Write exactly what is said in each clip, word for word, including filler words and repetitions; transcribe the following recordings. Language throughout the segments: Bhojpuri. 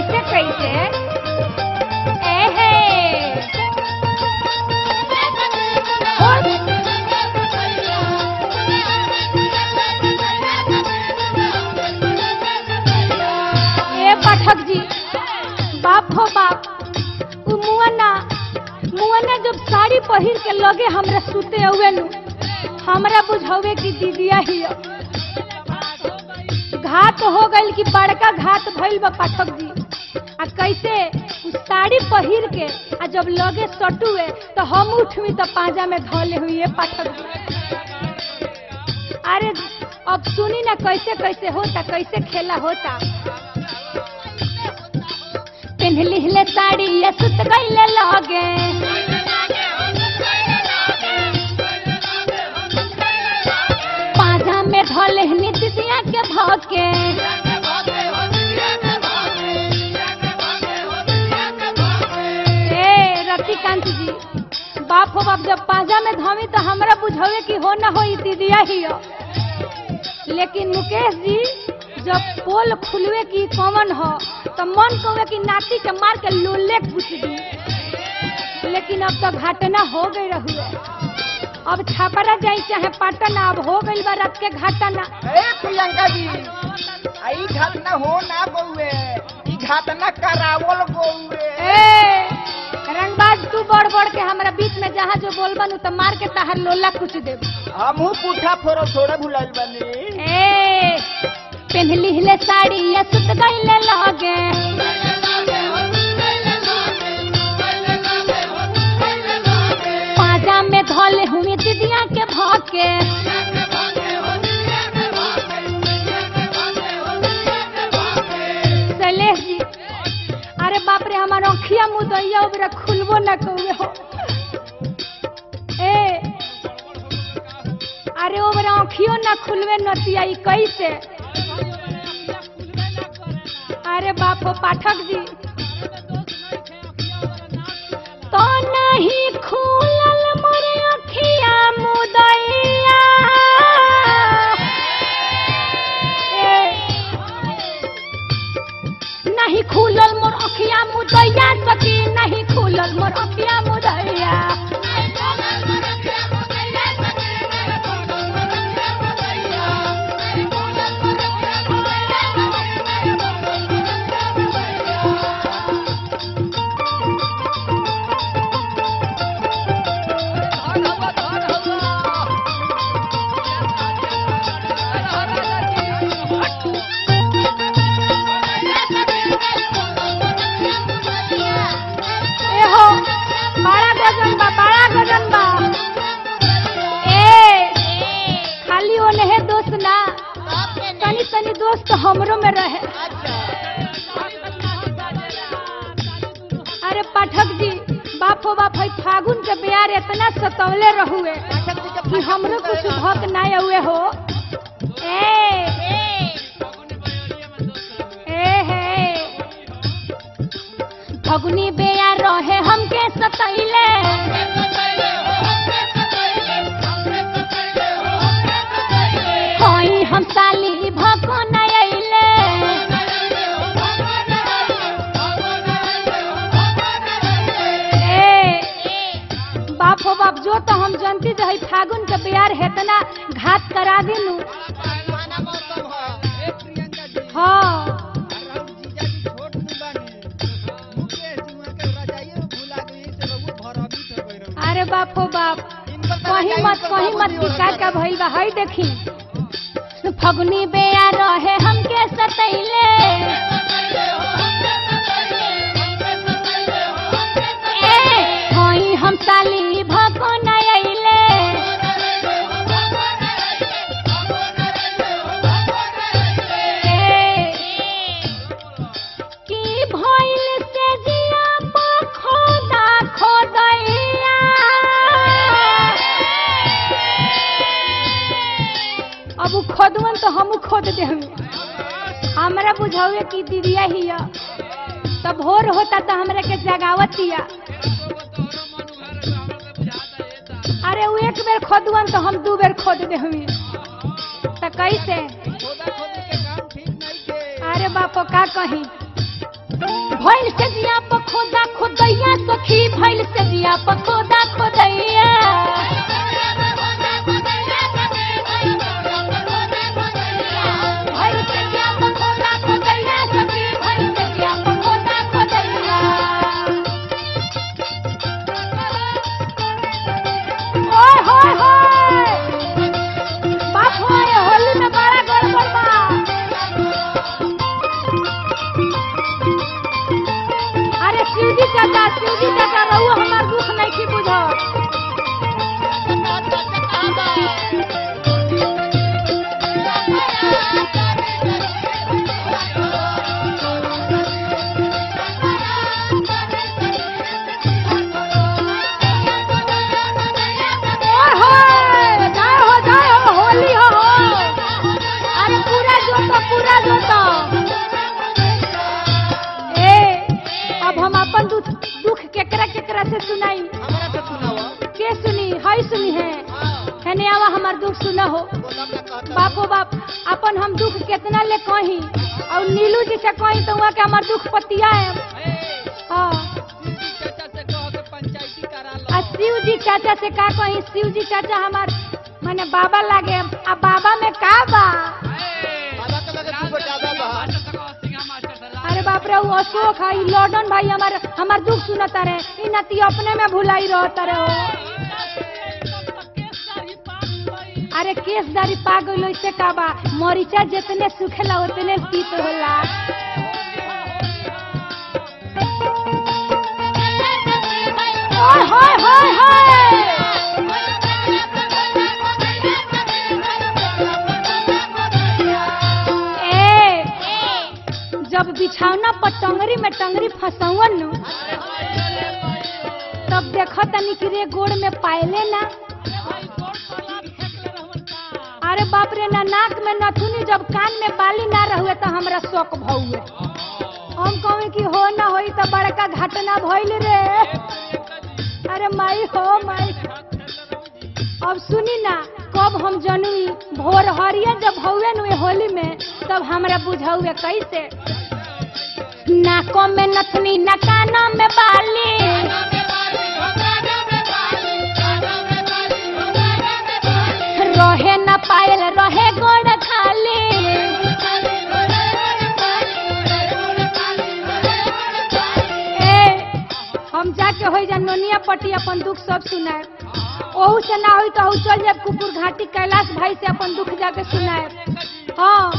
कैसे कैसे एहे ए पाठक जी, बाप हो बाप, उ मुअना मुअना जब साड़ी पहिर के लगे हमरा सुते हुए नु, हमरा बुझावे की दीदिया ही घात हो गई कि बड़का घात भइल बा पाठक जी। आ कैसे उस साड़ी पहिर के आ जब लगे सटुए तो हम उठवी तो पाजा में धोले हुई है पाठक जी। अरे अब सुनी ना कैसे कैसे होता, कैसे खेला होता। पिन्हली ले साड़ी ये सुत गईले लगे, पाजा में धोले नितिया के भौके, ए रतिकांत जी, बाप हो बाप जब पाजा में धोवी तो हमरा बुझावे कि हो ना हो दीदिया ही हो। लेकिन मुकेश जी जब पोल खुलवे की कौन हो तो मन कहे कि नाती के मार के लोले पूछ दी। लेकिन अब तो घटना हो गई रहुए, अब छापरा जाई चाहे पटना, अब हो गई बा रात के घटना। ए प्रियंका जी, आई घटना हो ना बउए, ई घटना करावल बउए। ए रंगबाज तू बड़ बड़ के हमरा बीच में जहाँ जो बोलबन तो मार के तहर लोला कुछ दे। हमहू पुठा फोरो थोड़ा भुलाइल बनी। ए पेन्हली ले साड़ी ये सुत गईले लगे, पाजा में धोले हुई दीदिया के भौके, शैलेश जी, अरे बाप रे हमारा अखिया मुदैया ओबरा खुलबो न कौवे हो। ए अरे ओबरा अखियो न खुलवे नतिया ई कैसे। अरे बाप हो पाठक जी, तो नहीं खुलल मोरे अखिया मुदैया, नहीं खुलल मोर अखिया मुदैया सखी, नहीं खुलल मोर अखिया मुदैया। बड़ा गजन बा, बड़ा गजन बा। ए खाली वो नहीं दोस्त ना, तनी तनी दोस्त हमरो में रहे। अरे पाठक जी, बाप हो बाप, फागुन के प्यार इतना सतौले रहुए कि हमरो कुछ भक ना हुए हो। ए ए हे फगुनी बेया रहे हमके सतैले, कोई हम साली भको न अइले, ए बाप हो बाप, जो तो हम जानती रही फागुन के प्यार हेतना घात करा दिनु। हाँ अरे बाप हो बाप, कहीं मत कहीं मत बिका का भइल बा। हई देखी फगुनी बेया रहे हमके सतैले, ए होई हम साली भको न अइले, की भइल से जिया पा खोदा खोदैया। अब खोदवन तो हम खोद दे, हमरा बुझावे की दीदिया ही तब भोर होता तो हमरा के जगावतिया। अरे वो एक बेर खोदवन तो हम दू बेर खोद दे हमी तो कैसे। अरे बापो का कही। जिया पखोदा खोदैया भइल से जिया पखोदा खोदैया सखी भइल से जिया पखोदा खोदैया ओए होए होए बाप होए होली में बड़ा गड़बड़ बा अरे शिवजी चाचा शिवजी चाचा रहुआ हमार दुख नहीं की बुझ होली हो अरे पूरा जोतो पूरा जोतो ए अब हम अपन दुख दुख केकरा केकरा से सुनाई हमरा से सुनावा के सुनी हई सुनी है है ने आवा हमार दुख सुना हो बापो बाप अपन हम दुख कितना ले कही और नीलू जी से कही तो वहाँ के हमार दुख पतिया है हाँ चाचा से कह के पंचायती करा लो आ शिव जी चाचा से का कही शिव जी चाचा हमार माने बाबा लागे आ बाबा में का बा बाबा के लगे तू बचावा बा अरे बाप रे वो अशोक है लॉर्डन भाई हमार हमार दुख सुनता रहे इ नती अपने में भुलाई रहता रहे हो अरे केसदारी पाग गइल इसे का बा मरीचा जितने सुखेला उतने पीत होला ओए होए होए होए ए जब बिछौना पर टंगरी में टंगरी फंसौन नु तब देखो तनी कि रे गोड़ में पायले ना अरे बाप रे ना नाक में नथुनी जब कान में बाली ना रहुए तो हमरा शौक भौए हम कहे कि हो ना होई तो बड़का घटना भइल रे अरे माई हो माई अब सुनी ना कब हम जनुई भोर हरिया जब हौवे नु होली में तब हमरा बुझाउए कैसे नाकों में नथनी ना कानों में बाली रहे न पायल रहे गोड़ खाली ए हम जाके हो जा नोनिया पट्टी अपन दुख सब सुनाए ओहू से ना होई तो चल जाए कुकुर घाटी कैलाश भाई से अपन दुख जाके सुनाए हाँ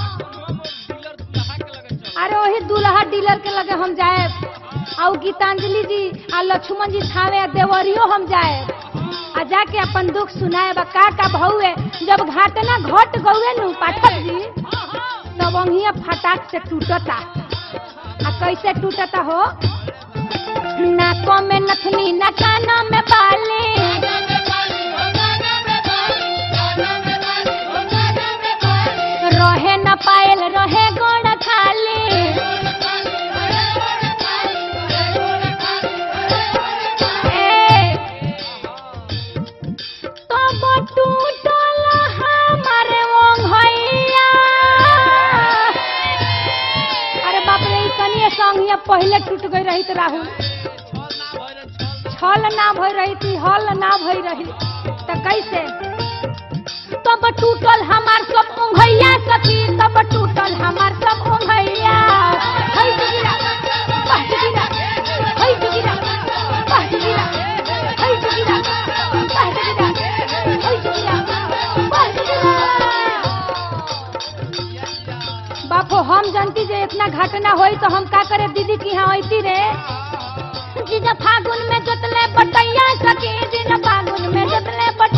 अरे वही दूल्हा डीलर के लगे हम जाए और गीतांजलि जी और लक्ष्मण जी थावे देवरियो हम जाए आ जाके अपन दुख सुनाए बा का का भौए जब घाटना घट गौए नु पाठक जी तब अंगिया फटाक से टूटता आ कैसे टूटता हो नाकों में नथनी ना कानों में बाली रहे न पायल रहे गोड़ खाली टूटल हमार ओंघैया अरे बाप रे कनिए संगिया पहले टूट गई रही तो राहुल छल ना भई रही थी हल ना भई रही तो कैसे तब टूटल हमार सब ओंघैया सखी तब टूटल हमार सब ओंघैया हई जुगिरा वाह जुगिरा हई जुगिरा वाह जुगिरा हई जुगिरा वाह जुगिरा बापो हम जानती जे इतना घटना होई तो हम का करे दीदी की यहाँ होती रे जिन फागुन में जोतले बटैया सखी जिन फागुन में जोतले